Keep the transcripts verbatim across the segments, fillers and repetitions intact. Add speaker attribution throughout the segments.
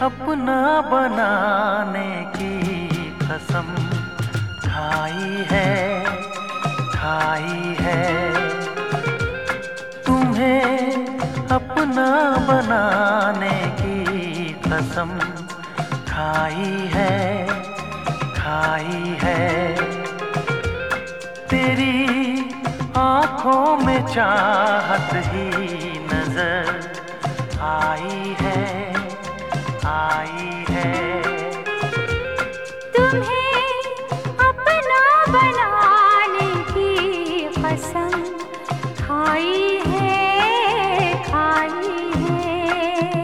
Speaker 1: अपना बनाने की कसम खाई है, खाई है। तुम्हें अपना बनाने की कसम खाई है, खाई है। तेरी आँखों में चाहत ही नजर आई है, आई है।
Speaker 2: तुम्हें अपना बनाने की कसम खाई है, खाई है।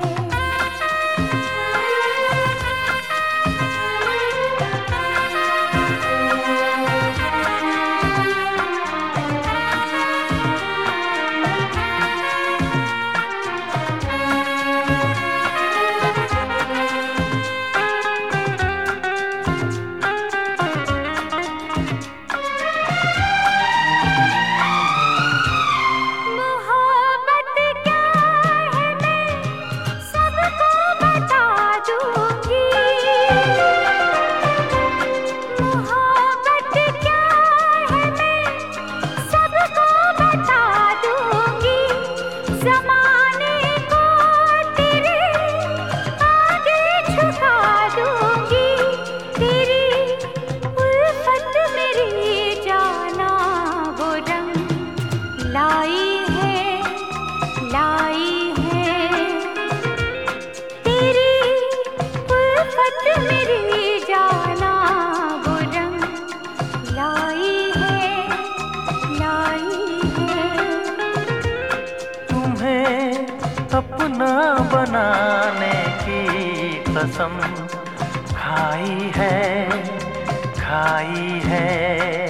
Speaker 1: अपना बनाने की कसम खाई है, खाई है।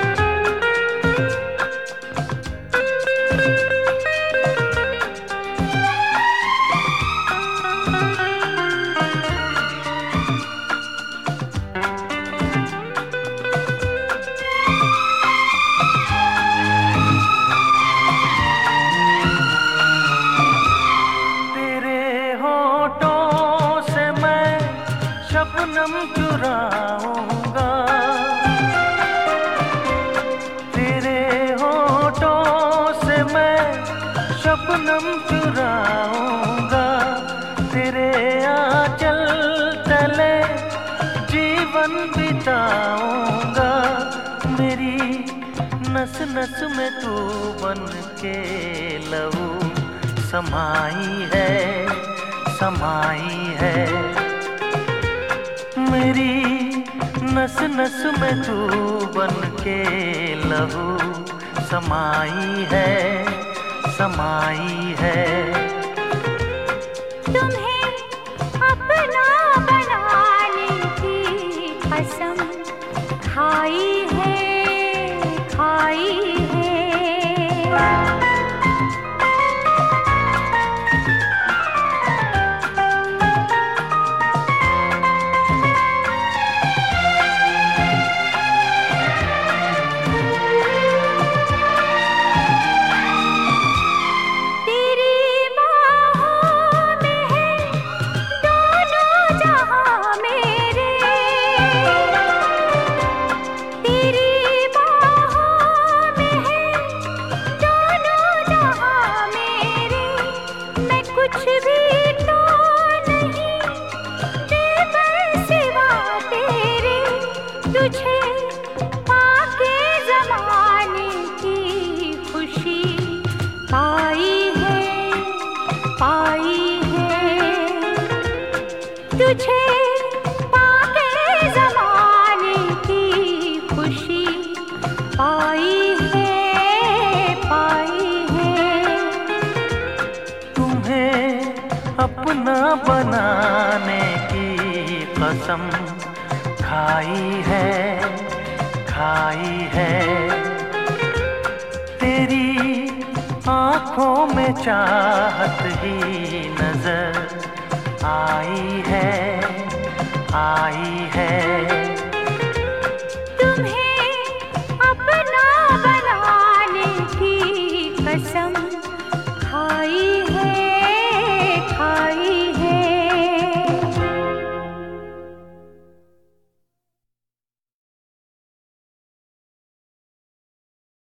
Speaker 1: शबनम चुराऊंगा तेरे होठों से, मैं शबनम चुराऊंगा। तेरे आंचल तले जीवन बिताऊंगा। मेरी नस नस में तू बन के लहू समाई है, समाई है। मेरी नस नस में तू बन के लहू समाई है, समाई है।
Speaker 2: तुम्हें अपना बनाने की कसम खाई है, खाई है। तुझे पाके ज़माने की खुशी पाई है, पाई है। तुझे पाके ज़माने की खुशी पाई है, पाई है।
Speaker 1: तुम्हें अपना बनाने की कसम खाई है, खाई है। तेरी आँखों में चाहत ही नजर आई है, आई